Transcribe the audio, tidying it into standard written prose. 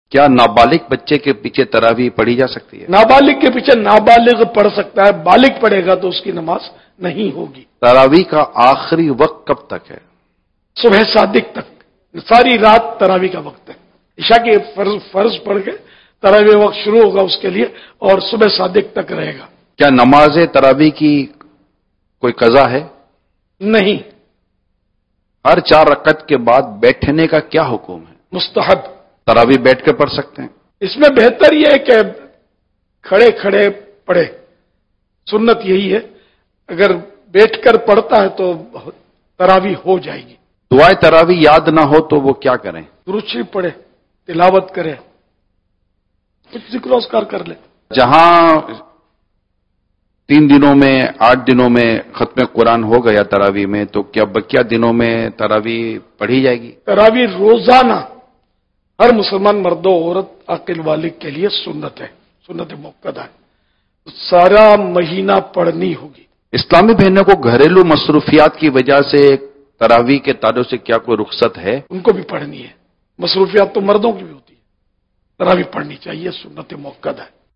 کیا نابالغ بچے کے پیچھے تراویح پڑھی جا سکتی ہے؟ نابالغ کے پیچھے نابالغ پڑھ سکتا ہے، بالغ پڑھے گا تو اس کی نماز نہیں ہوگی۔ تراویح کا آخری وقت کب تک ہے؟ صبح صادق تک، ساری رات تراویح کا وقت ہے۔ عشاء کے فرض پڑھ کے تراویح وقت شروع ہوگا اس کے لیے اور صبح صادق تک رہے گا۔ کیا نماز تراویح کی کوئی قضا ہے؟ نہیں۔ ہر 4 رکعت کے بعد بیٹھنے کا کیا حکم ہے؟ مستحب۔ تراویح بیٹھ کے پڑھ سکتے ہیں؟ اس میں بہتر یہ ہے کہ کھڑے کھڑے پڑھے، سنت یہی ہے، اگر بیٹھ کر پڑھتا ہے تو تراویح ہو جائے گی۔ دعائے تراویح یاد نہ ہو تو وہ کیا کریں؟ درود شریف پڑھے، تلاوت کرے، کچھ ذکر و اذکار کر لے۔ جہاں 3 دنوں میں 8 دنوں میں ختم قرآن ہو گیا تراویح میں، تو کیا بقیہ دنوں میں تراویح پڑھی جائے گی؟ تراویح روزانہ ہر مسلمان مرد و عورت عاقل بالغ کے لیے سنت ہے، سنت موقدہ ہے، سارا مہینہ پڑھنی ہوگی۔ اسلامی بہنوں کو گھریلو مصروفیات کی وجہ سے تراویح کے تعلق سے کیا کوئی رخصت ہے؟ ان کو بھی پڑھنی ہے، مصروفیات تو مردوں کی بھی ہوتی ہے، تراویح پڑھنی چاہیے، سنت موقدہ ہے۔